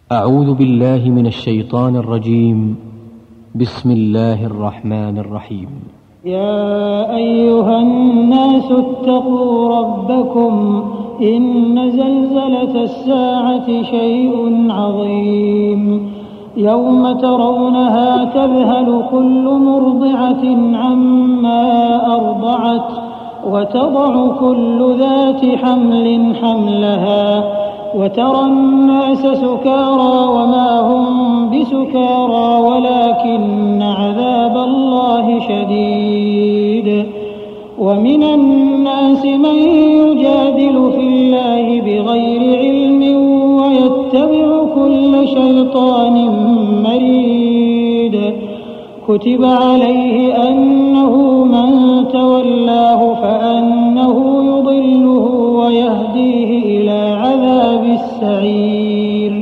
أعوذ بالله من الشيطان الرجيم. بسم الله الرحمن الرحيم. يا أيها الناس اتقوا ربكم إن زلزلة الساعة شيء عظيم يوم ترونها تذهل كل مرضعة عما أرضعت وتضع كل ذات حمل حملها وترى الناس سكارى وما هم بسكارى ولكن عذاب الله شديد. ومن الناس من يجادل في الله بغير علم ويتبع كل شيطان مريد. كتب عليه أنه من تولاه فأنه يضله ويهديه إلى عذاب السعير.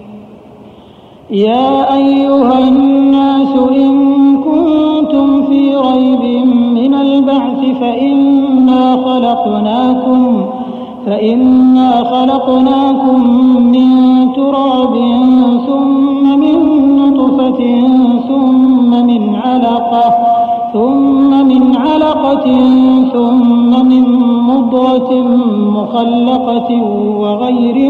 يا أيها الناس إن كنتم في ريب من البعث فإنا خلقناكم من تراب ثم من نطفة ثم من علقة ثم من مضغة مخلقة وغير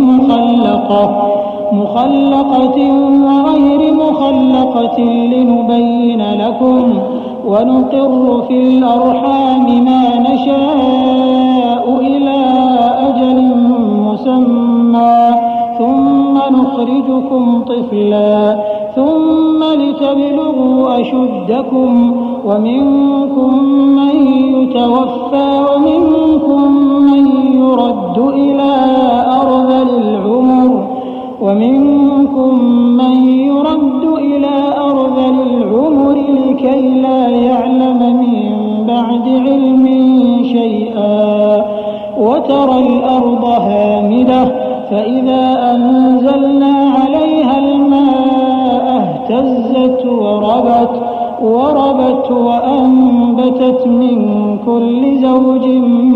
مخلقة لنبين لكم ونقر في الأرحام ما نشاء إلى أجل مسمى ثم نخرجكم طفلا ثم لتبلغوا أشدكم ومنكم من يتوفى ومنكم من يرد إلى أرذل العمر لكي لا يعلم من بعد علم شيئا. وترى الأرض هامدة فإذا أنزلنا عليها الماء اهتزت وربت وأنبتت من كل زوج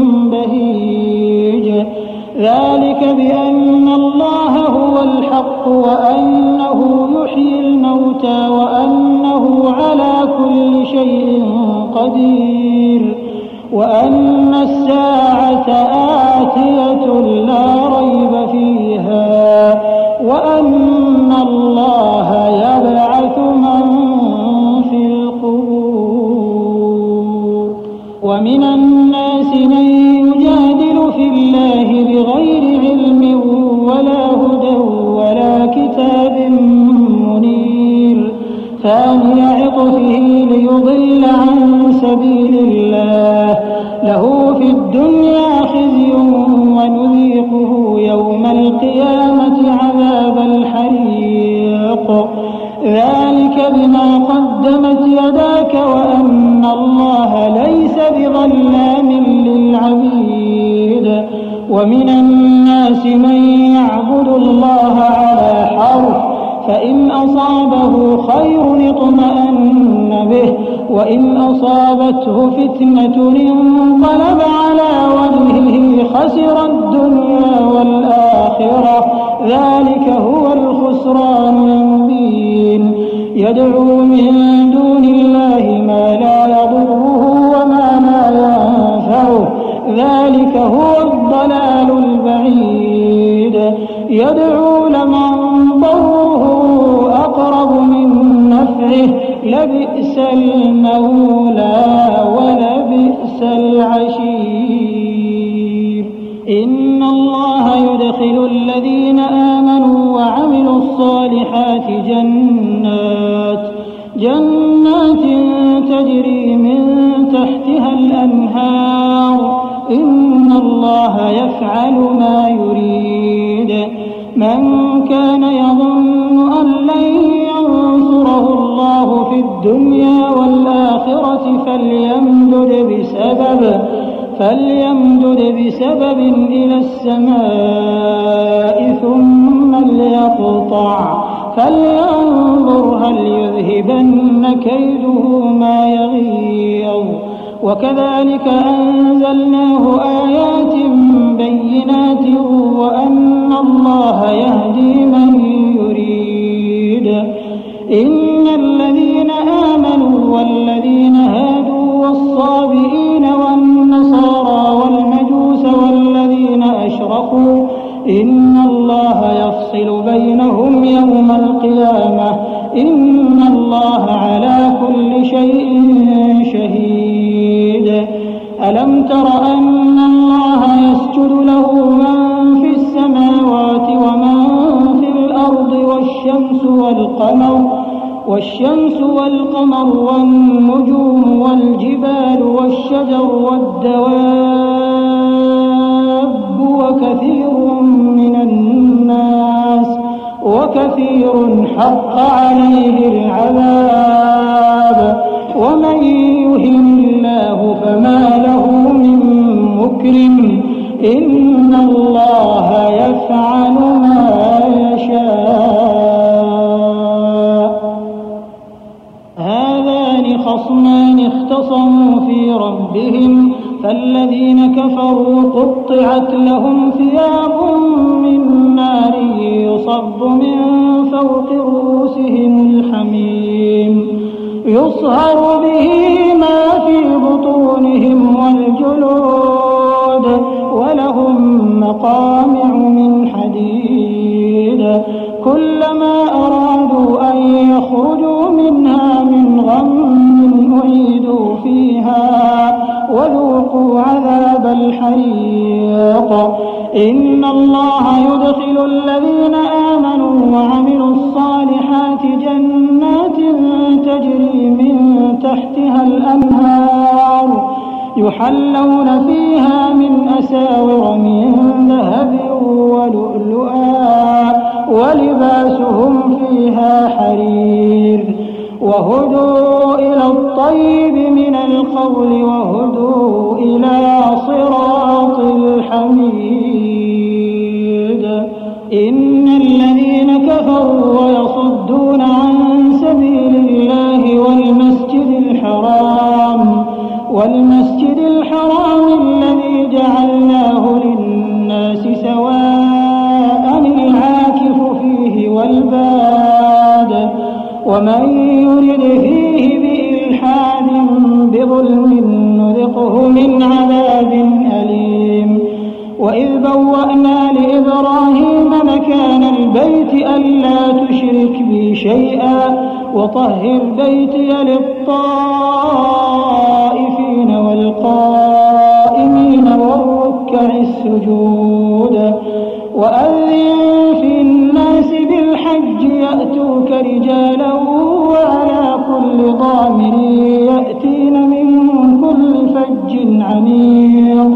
بهيج. ذلك بأن الله هو الحق وأنه يحيي الموتى وأنه على كل شيء قدير وأن الساعة آتية لا ريب فيها وأن الله يبعث من في القبور. ومن الناس من يجادل في الله بغير علم ولا هدى ولا كتاب منير. ثاني عطفه ليضل عن سبيل الله له في الدنيا خزي ونذيقه يوم القيامة عذاب الحريق. ذلك بما قدمت يداك وأن الله ليس بظلام للعبيد. ومن الناس من يعبد الله على حرف فإن أصابه خير اطمأن به وإن أصابته فتنة انقلب على وجهه خسر الدنيا والآخرة. ذلك هو الخسران المبين. يدعو من دون الله ما لا يضره وما لا ينفعه. ذلك هو الضلال البعيد. يدعو لمن ضره أقرب من نفعه لبئس المولى ولبئس العشير. إن الله يدخل الذين آمنوا وعملوا الصالحات جنات تجري من تحتها الأنهار. إن الله يفعل ما يريد. من كان يظن أن لن ينصره الله في الدنيا والآخرة فليمدد بسبب إلى السماء ثم ليقطع فلينظر هل يذهبن كيده ما يغيظ. وكذلك أنزلناه آيات بينات وأن الله يهدي من يريد إن الذين آمنوا والذين هادوا والصابئين والنصارى والمجوس والذين أشركوا إن الله يفصل بينهم يوم القيامة إن الله على كل شيء شهيد. ألم تر أن الله يسجد له من في السماوات ومن في الأرض والشمس والقمر والنجوم والجبال والشجر والدواب وكثير حق عليه العذاب ومن يهن الله فما له من مكرم إن الله يفعل ما يشاء. هذان خصمان اختصموا في ربهم فالذين كفروا قطعت لهم ثياب من نار يصب من فوق رؤوسهم الحميم يصهر به ما في بطونهم والجلود ولهم مقامع من حديد كلما أرادوا أن يخرجوا منها من غم أعيدوا فيها وذوقوا عذاب الحريق. إن الله يدخل الذين آمنوا وعملوا الصالحات جنات تجري من تحتها الأنهار يحلون فيها من أساور من ذهب ولؤلؤا ولباسهم فيها حرير وهدوا إلى الطيب من القول وهدوا إلى صراط الحميد. إن الذين كفروا ويصدون عن سبيل الله والمسجد الحرام الذي جعلناه للناس سواء العاكف فيه والباد ومن يرد فيه بإلحاد بظلم نذقه من عذاب أليم. وإذ بوأنا لإبراهيم مكان البيت ألا تشرك بي شيئا وطهر بيتي للطائفين والقائمين والركع السجود. وأذن في الناس بالحج يأتوك رجالا وعلى كل ضامر يأتين من كل فج عميق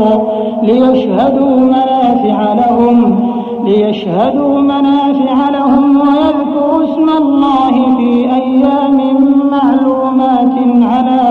ليشهدوا منافع لهم ويذكروا اسم الله في أيام معلومات على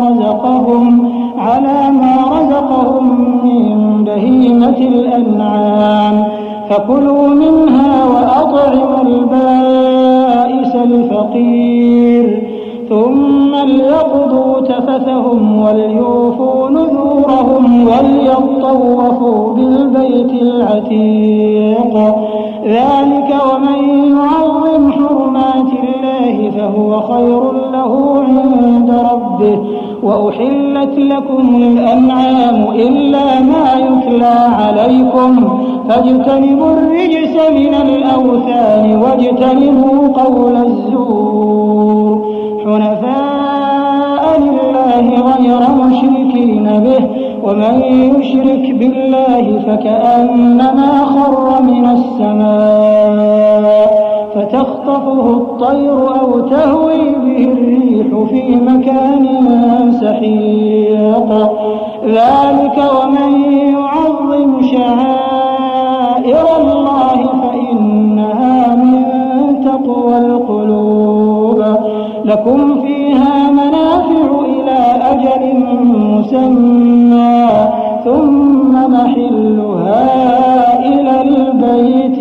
ما رزقهم من بهيمة الأنعام فكلوا منها وأطعموا البائس الفقير ثم ليقضوا تفثهم وليوفوا نذورهم وليطوفوا بالبيت العتيق. ذلك ومن يعظم حرمات الله فهو خير له عند ربه. وأحلت لكم الأنعام إلا ما يتلى عليكم فاجتنبوا الرجس من الأوثان واجتنبوا قول الزور حنفاء لله غير مشركين به ومن يشرك بالله فكأنما خر من السماء فتخطفه الطير أو تهوي به الريح في مكان سحيق. ذلك ومن يعظم شعائر الله فإنها من تقوى القلوب. لكم فيها منافع إلى أجل مسمى ثم محلها إلى البيت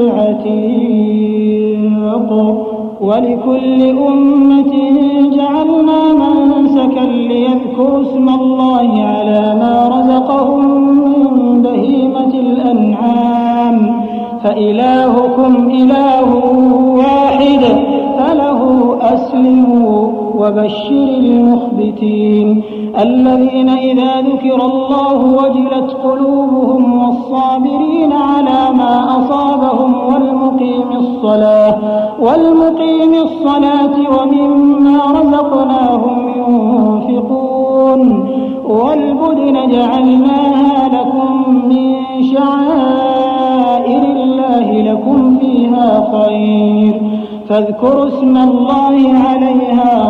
العتيق. ولكل أمة جعلنا منسكا ليذكروا اسم الله على ما رزقهم من بهيمة الأنعام فإلهكم إله واحد فله وبشر المخبتين الذين إذا ذكر الله وجلت قلوبهم والصابرين على ما أصابهم والمقيم الصلاة ومما رزقناهم ينفقون والبدن جعلناها لكم من شعائر الله لكم فيها خير فاذكروا اسم الله عليها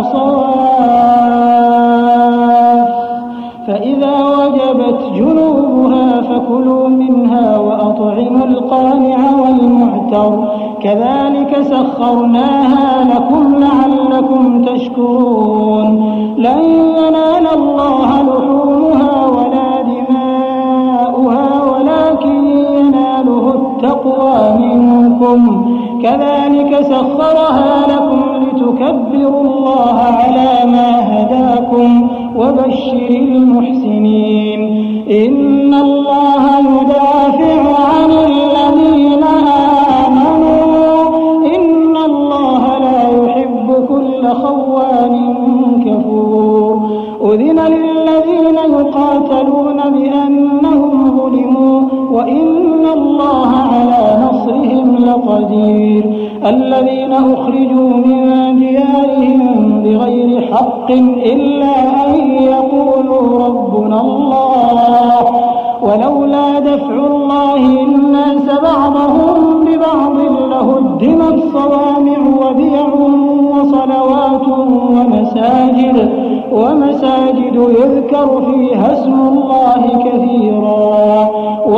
صواف فإذا وجبت جنوبها فكلوا منها وأطعموا القانع والمعتر كذلك سخرناها لكم لعلكم تشكرون لن ينال الله لحومها ولا دماؤها ولكن يناله التقوى منكم كذلك سخرها لكم لتكبروا الله على ما هداكم وبشر المحسنين إن الله يدافع عن الذين آمنوا إن الله لا يحب كل خوان كفور أذن للذين يقاتلون بأنهم ظلموا وإن الله على نصرهم لقدير الذين أخرجوا من ديارهم بغير حق إلا أن يقولوا ربنا الله ولولا دفع الله الناس بعضهم ببعض لهدمت صوامع وبيع وصلوات ومساجد يذكر فيها اسم الله كثيرا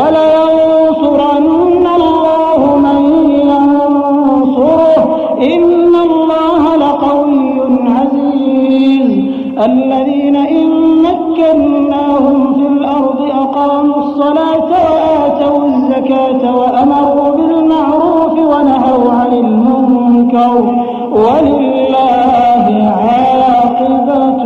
ولينصرن الله من ينصره إن الله لقوي عزيز الذين إن مكناهم في الأرض أقاموا الصلاة وآتوا الزكاة وأمروا بالمعروف ونهوا عن المنكر ولله عاقبة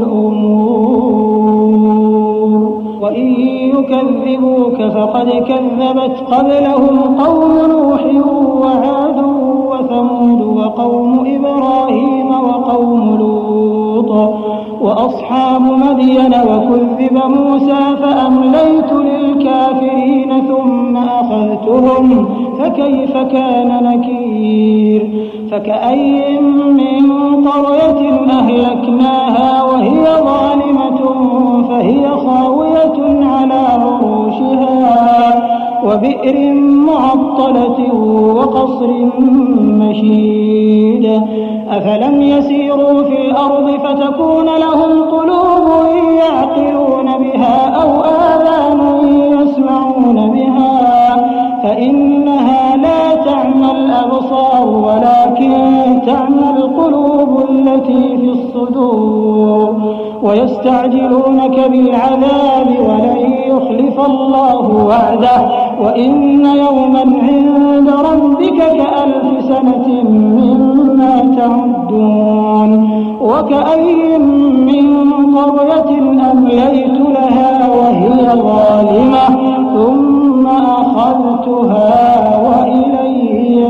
الأمور وإن يكذبوك فقد كذبت قبلهم قوم نوح وعاد وثمود وقوم إبراهيم وقوم لوط وأصحاب مدين وكذب موسى فأمليت للكافرين ثم أخذتهم فكيف كان نكير فكأي من قرية أهلكناها وهي ظالمة فهي خاوية على عروشها وبئر معطلة وقصر مشيد أفلم يسيروا في الأرض فتكون لهم قلوب يعقلون بها أو آذان يسمعون بها فإنها لا تعمى الأبصار ولكن تعمى القلوب التي في الصدور ويستعجلونك بالعذاب ولن يخلف الله وعده وإن يوما عند ربك كألف سنة مما تعدون وكأي من قرية أمليت لها وهي ظالمة ثم أخذتها وإلي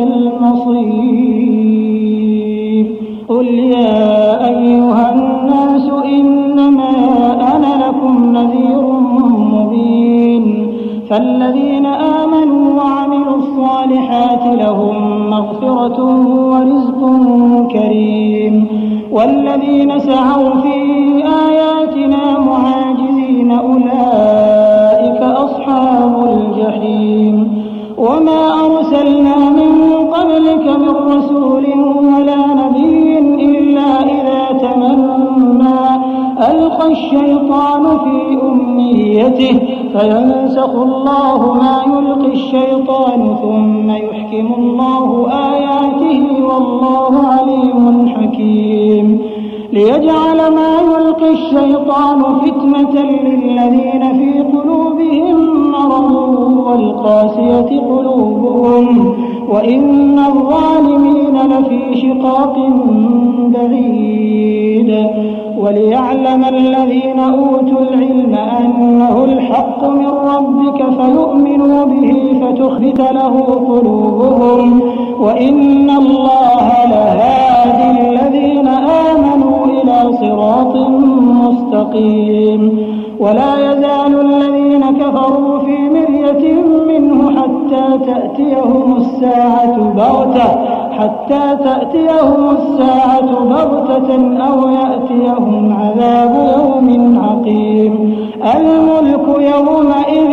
المصير قل يا أيها الناس إنما أنا لكم نذير مبين فالذين آمنوا وعملوا الصالحات لهم مغفرة ورزق كريم والذين سعوا في آياتنا معاجزين أولئك أصحاب الجحيم وما أرسلنا من قبلك من رسول ولا نبي إلا إذا تمنى ألقى الشيطان في أمنيته فينسخ الله ما يلقي الشيطان ثم يحكم الله آياته والله عليم حكيم ليجعل ما يلقي الشيطان فتنة للذين في قلوبهم مرض والقاسية قلوبهم وإن الظالمين لفي شقاق بعيد وليعلم الذين أوتوا العلم أنه الحق من ربك فيؤمنوا به فتخبت له قلوبهم وإن الله لهادي الذين آمنوا إلى بغتة حتى تأتيهم الساعة بغتة أو يأتيهم عذاب يوم عقيم الملك يومئذ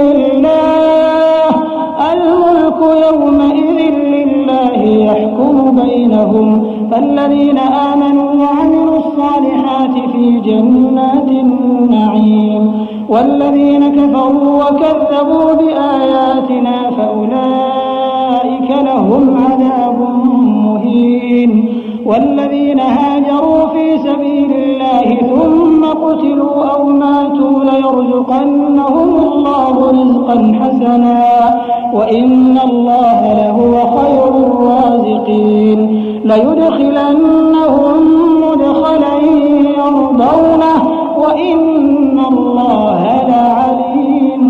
لله يحكم بينهم فالذين آمنوا وعملوا الصالحات في جنات النعيم والذين كفروا وكذبوا بآياتنا فأولئك لهم عذاب مهين والذين هاجروا في سبيل الله ثم قتلوا أو ماتوا ليرزقنهم الله رزقا حسنا وإن الله لهو خير الرازقين ليدخلنهم مدخلا يرضونه وإن الله لعليم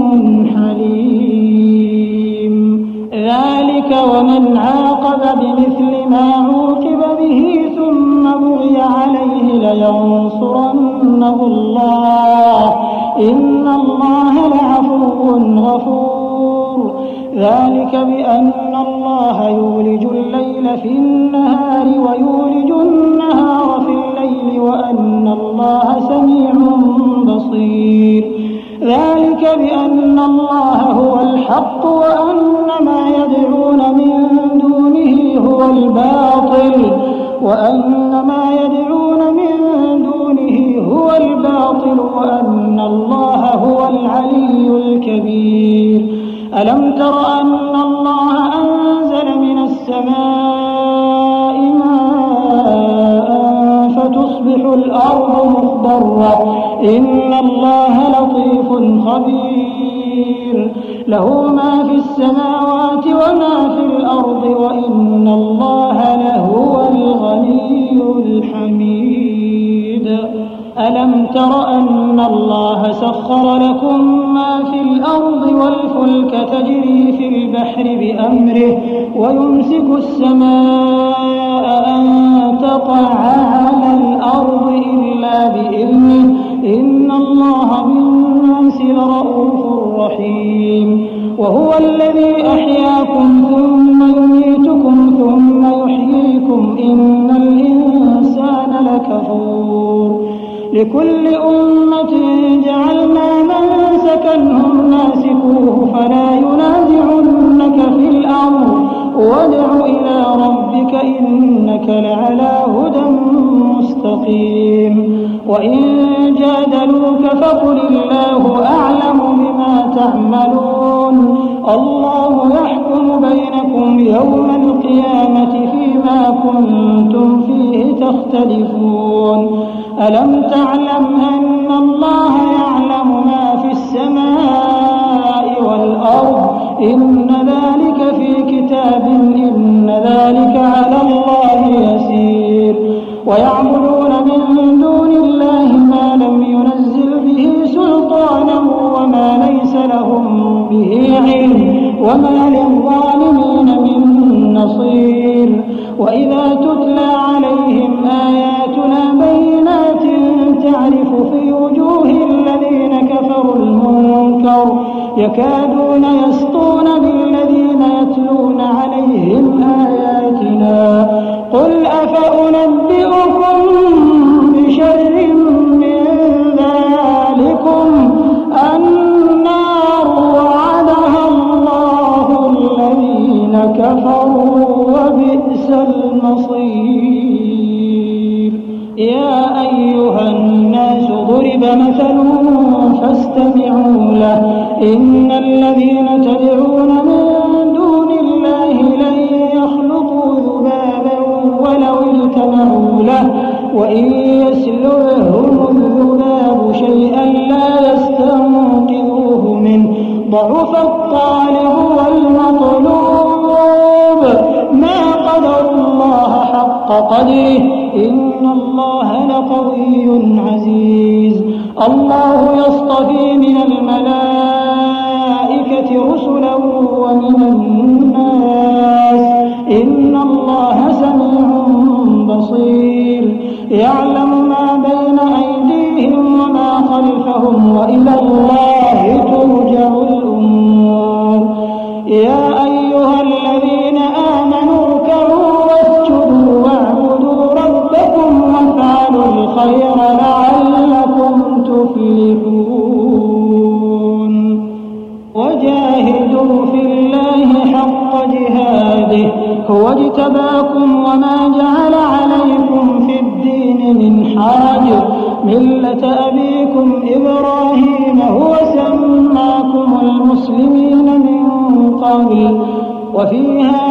حليم ذلك ومن عاقب بمثل ما عوقب به ثم بغي عليه لينصرنه الله إن الله لعفو غفور ذلك بأن الله يولج الليل في النهار ويولج النهار في الليل وأن الله سميع بصير ذلك بأن الله هو الحق وأن ما يدعون من دونه هو الباطل وأن الله هو العلي الكبير ألم تر أن الله أنزل من السماء ماء فتصبح الأرض مخضرة إن الله لطيف خبير له ما في السماوات وما في الأرض وإن الله لهو الغني الحميد ألم تر أن الله سخر لكم ما في الأرض والفلك تجري في البحر بأمره ويمسك السماء أن تقع على الأرض إلا بإذنه إن الله بالناس لرءوف رحيم وهو الذي أحياكم ثم يميتكم ثم يحييكم إن الإنسان لكفور لكل أمة جعلنا منسكا هم ناسكوه فلا ينازعنك في الأمر وادع إلى ربك إنك لعلى هدى مستقيم وإن جادلوك فقل الله أعلم بما تعملون الله يحكم بينكم يوم القيامة فيما كنتم فيه تختلفون ألم تعلم أن الله يعلم ما في السماء والأرض إن ذلك في كتاب إن ذلك على الله يسير ويعبدون من دون الله ما لم ينزل به سلطانا وما ليس لهم به علم وما للظالمين من نصير وإذا تتلى عليهم آياتنا بينات تعرف في وجوه الذين كفروا المنكر يكادون يسطون بالذين يتلون عليهم آياتنا قل أفأنبئكم بشر من ذلكم النار وعدها الله الذين كفروا وبئس المصير يا أيها الناس ضرب مثل فاستمعوا له إن الذين تدعون من دون الله لن يخلقوا ذبابا ولو اجتمعوا له وإن يسلبهم الذباب شيئا لا يستنقذوه منه ضعف الطالب والمطلوب ما قدر الله حق قدره إن الله لقوي عزيز الله يصطفي من الملائكة رسلا ومن الناس إن الله سميع بصير يعلم ما بين أيديهم وما خلفهم وإلى الله ترجع الأمور يا أيها الذين آمنوا مِلَّةَ أَبِيكُمْ إِبْرَاهِيمَ هُوَ سَمَّاكُمُ الْمُسْلِمِينَ مِن قَبْلُ وَفِي هَٰذَا